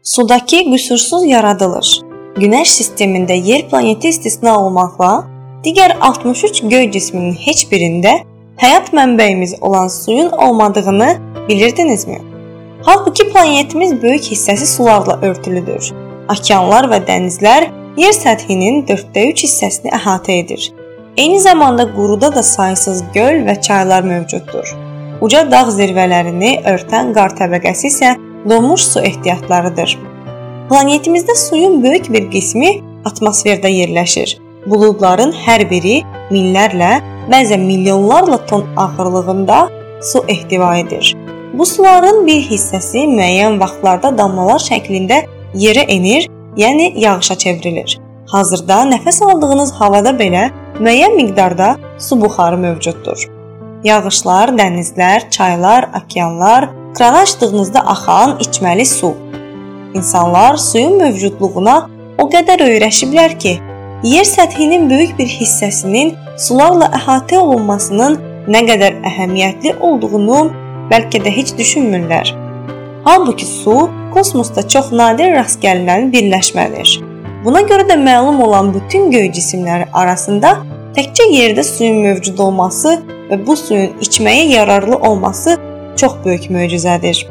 Sudakı qüsursuz yaradılış. Günəş sistemində yer planeti istisna olmaqla digər 63 göy cisminin heç birində həyat mənbəyimiz olan suyun olmadığını bilirdinizmi? Halbuki planetimiz böyük hissəsi sularla örtülüdür. Okeanlar və dənizlər yer səthinin 4/3 hissəsini əhatə edir. Eyni zamanda quruda da saysız göl və çaylar mövcuddur. Uca dağ zirvələrini örtən qar təbəqəsi isə donmuş su ehtiyatlarıdır. Planetimizdə suyun böyük bir qismi atmosferdə yerləşir. Buludların hər biri minlərlə, bəzən milyonlarla ton ağırlığında su ehtiva edir. Bu suların bir hissəsi müəyyən vaxtlarda damlalar şəklində yerə enir, yəni yağışa çevrilir. Hazırda nəfəs aldığınız havada belə müəyyən miqdarda su buxarı mövcuddur. Yağışlar, dənizlər, çaylar, okeanlar, kranı açdığınızda axan içməli su. İnsanlar suyun mövcudluğuna o qədər öyrəşiblər ki, yer səthinin böyük bir hissəsinin sularla əhatə olunmasının nə qədər əhəmiyyətli olduğunu bəlkə də heç düşünmürlər. Halbuki su kosmosda çox nadir rast gəlinən birləşmədir. Buna görə də məlum olan bütün göy cisimləri arasında təkcə yerdə suyun mövcud olması və bu suyun içməyə yararlı olması çox böyük möcüzədir.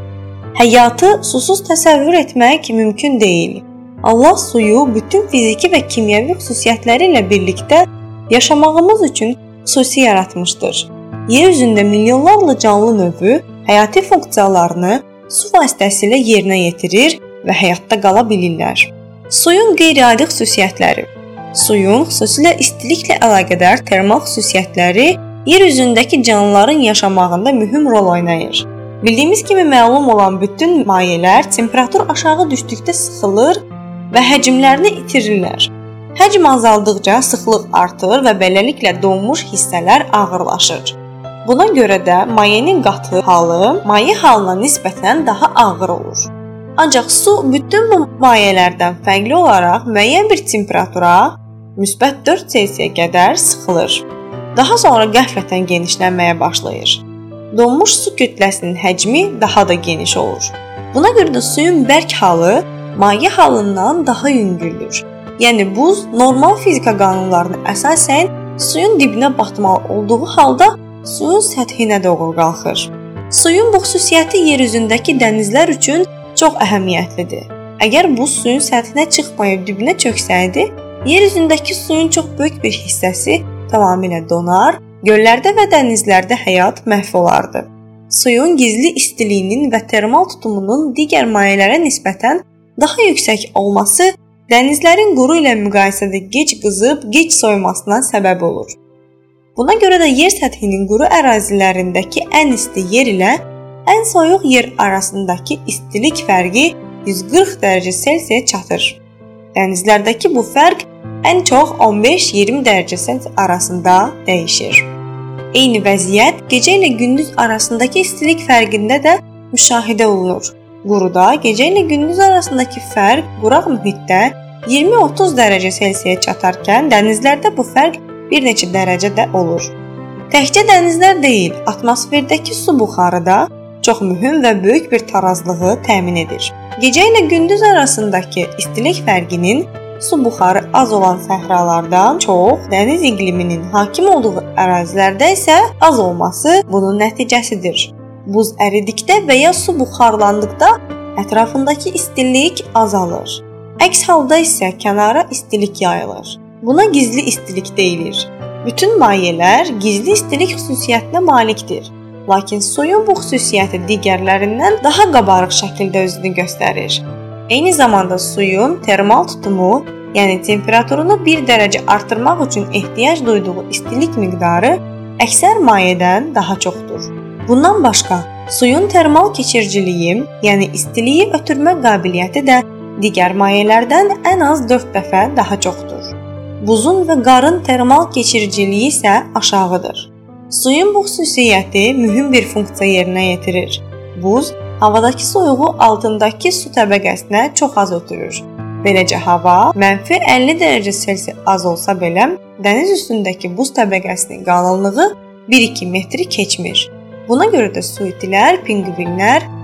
Həyatı susuz təsəvvür etmək mümkün deyil. Allah suyu bütün fiziki və kimyəvi xüsusiyyətləri ilə birlikdə yaşamağımız üçün xüsusi yaratmışdır. Yer üzündə milyonlarla canlı növü həyati funksiyalarını su vasitəsilə yerinə yetirir və həyatda qala bilirlər. Suyun qeyri-adi xüsusiyyətləri. Suyun xüsusilə istiliklə əlaqədar termal xüsusiyyətləri yer üzündəki canlıların yaşamağında mühüm rol oynayır. Bildiyimiz kimi məlum olan bütün mayelər temperatur aşağı düşdükdə sıxılır və həcmlərini itirirlər. Həcm azaldıqca sıxlıq artır və beləliklə donmuş hissələr ağırlaşır. Buna görə də mayenin qatı halı maye halına nisbətən daha ağır olur. Ancaq su bütün bu mayelərdən fərqli olaraq müəyyən bir temperatura, müsbət 4 Selsiyə qədər sıxılır. Daha sonra qəflətən genişlənməyə başlayır. Donmuş su kütləsinin həcmi daha da geniş olur. Buna görə də suyun bərk halı maye halından daha yüngüldür. Yəni buz normal fizika qanunlarına əsasən suyun dibinə batmalı olduğu halda suyun səthinə doğru qalxır. Suyun bu xüsusiyyəti yer üzündəki dənizlər üçün çox əhəmiyyətlidir. Əgər buz suyun səthinə çıxmayıb dibinə çöksəydi, yer üzündəki suyun çox böyük bir hissəsi tamamilə donar, göllərdə və dənizlərdə həyat məhv olardı. Suyun gizli istiliyinin və termal tutumunun digər mayelərə nisbətən daha yüksək olması dənizlərin quru ilə müqayisədə gec qızıb, gec soymasına səbəb olur. Buna görə də yer səthinin quru ərazilərindəki ən isti yer ilə ən soyuq yer arasındakı istilik fərqi 140 dərəcə Selsiyə çatır. Dənizlərdəki bu fərq ən çox 15-20 dərəcə Selsiyə arasında dəyişir. Eyni vəziyyət gecə ilə gündüz arasındakı istilik fərqində də müşahidə olunur. Quruda gecə ilə gündüz arasındakı fərq quraq mühitdə 20-30 dərəcə Selsiyə çatarkən dənizlərdə bu fərq bir neçə dərəcədə olur. Təkcə dənizlər deyil, atmosferdəki su buxarı da çox mühüm və böyük bir tarazlığı təmin edir. Gecə ilə gündüz arasındakı istilik fərqinin su buxarı az olan səhralardan çox, dəniz iqliminin hakim olduğu ərazilərdə isə az olması bunun nəticəsidir. Buz əridikdə və ya su buxarlandıqda ətrafındakı istilik azalır. Əks halda isə kənara istilik yayılır. Buna gizli istilik deyilir. Bütün mayelər gizli istilik xüsusiyyətinə malikdir. Lakin suyun bu xüsusiyyəti digərlərindən daha qabarıq şəkildə özünü göstərir. Eyni zamanda suyun termal tutumu, yəni temperaturunu 1 dərəcə artırmaq üçün ehtiyac duyduğu istilik miqdarı əksər mayədən daha çoxdur. Bundan başqa, suyun termal keçirciliyi, yəni istiliyi ötürmə qabiliyyəti də digər mayelərdən ən az 4 dəfə daha çoxdur. Buzun və qarın termal keçirciliyi isə aşağıdır. Suyun bu xüsusiyyəti mühüm bir funksiya yerinə yetirir. Buz havadakı soyuğu altındakı su təbəqəsinə çox az ötürür. Beləcə hava -50 dərəcə Selsiyə az olsa belə, dəniz üstündəki buz təbəqəsinin qalınlığı 1-2 metri keçmir. Buna görə də suitilər, pinqvinlər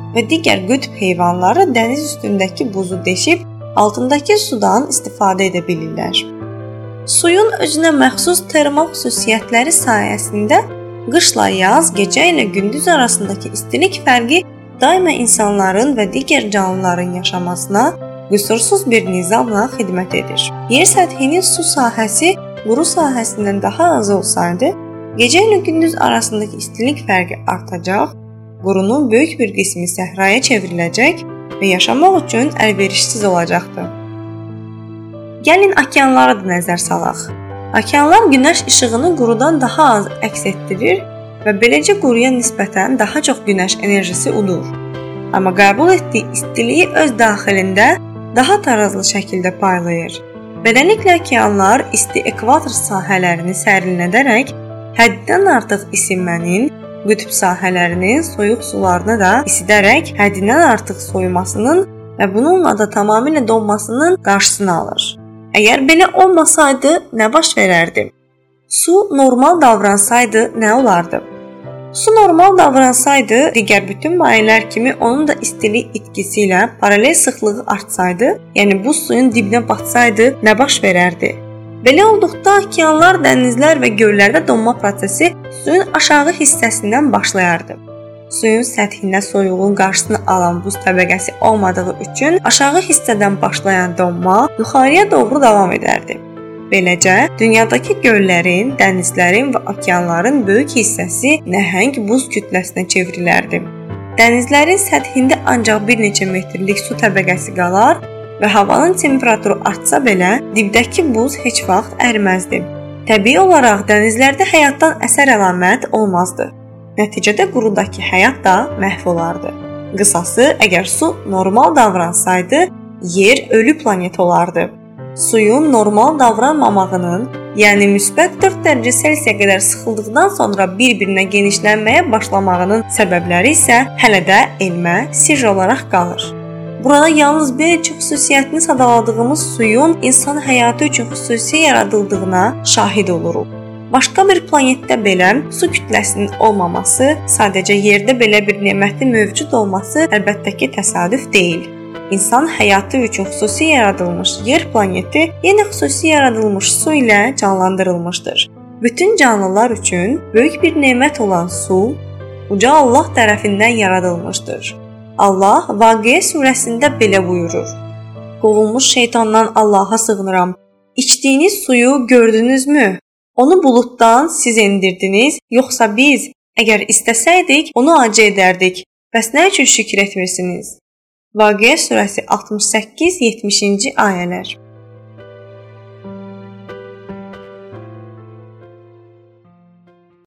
və digər qütb heyvanları dəniz üstündəki buzu deşib altındakı sudan istifadə edə bilirlər. Suyun özünə məxsus termal xüsusiyyətləri sayəsində qışla yaz, gecə ilə gündüz arasındakı istilik fərqi daima insanların və digər canlıların yaşamasına qüsursuz bir nizamla xidmət edir. Yer səthinin su sahəsi quru sahəsindən daha az olsaydı, gecə ilə gündüz arasındakı istilik fərqi artacaq, qurunun böyük bir qismi səhraya çevriləcək və yaşamaq üçün əlverişsiz olacaqdı. Gəlin okeanlara da nəzər salaq. Okeanlar günəş işığını qurudan daha az əks etdirir və beləcə quruya nisbətən daha çox günəş enerjisi udur. Amma qəbul etdiyi istiliyi öz daxilində daha tarazlı şəkildə paylayır. Beləliklə okeanlar isti ekvator sahələrini sərinlədərək həddindən artıq isinmənin, qütb sahələrinin soyuq sularını da isidərək həddindən artıq soyumasının və bununla da tamamilə donmasının qarşısını alır. Əgər belə olmasaydı, nə baş verərdi? Su normal davransaydı, nə olardı? Su normal davransaydı, digər bütün mayelər kimi onun da istilik itkisi ilə paralel sıxlığı artsaydı, yəni bu suyun dibinə batsaydı, nə baş verərdi? Belə olduqda okeanlar, dənizlər və göllərdə donma prosesi suyun aşağı hissəsindən başlayardı. Suyun səthində soyuğun qarşısını alan buz təbəqəsi olmadığı üçün aşağı hissədən başlayan donma yuxarıya doğru davam edərdi. Beləcə, dünyadakı göllərin, dənizlərin və okeanların böyük hissəsi nəhəng buz kütləsinə çevrilərdi. Dənizlərin səthində ancaq bir neçə metrlik su təbəqəsi qalar və havanın temperaturu artsa belə, dibdəki buz heç vaxt əriməzdi. Təbii olaraq dənizlərdə həyatdan əsər-əlamət olmazdı. Nəticədə qurudakı həyat da məhv olardı. Qısası, əgər su normal davransaydı, yer ölü planet olardı. Suyun normal davranmamağının, yəni müsbət 4 dərəcə Selsiyə qədər sıxıldıqdan sonra bir-birinə genişlənməyə başlamağının səbəbləri isə hələ də elmə sirr olaraq qalır. Burada yalnız bir neçə xüsusiyyətini sadaladığımız suyun insan həyatı üçün xüsusi yaradıldığına şahid oluruq. Başqa bir planetdə belə su kütləsinin olmaması, sadəcə yerdə belə bir nemətin mövcud olması əlbəttə ki, təsadüf deyil. İnsan həyatı üçün xüsusi yaradılmış yer planeti yenə xüsusi yaradılmış su ilə canlandırılmışdır. Bütün canlılar üçün böyük bir nemət olan su uca Allah tərəfindən yaradılmışdır. Allah Vaqiə surəsində belə buyurur: "Qovulmuş şeytandan Allaha sığınıram. İçdiyiniz suyu gördünüzmü? Onu buluddan siz endirdiniz, yoxsa biz, əgər istəsəydik, onu acı edərdik. Bəs nə üçün şükür etmirsiniz?" Vaqiə surəsi 68-70-ci ayələr.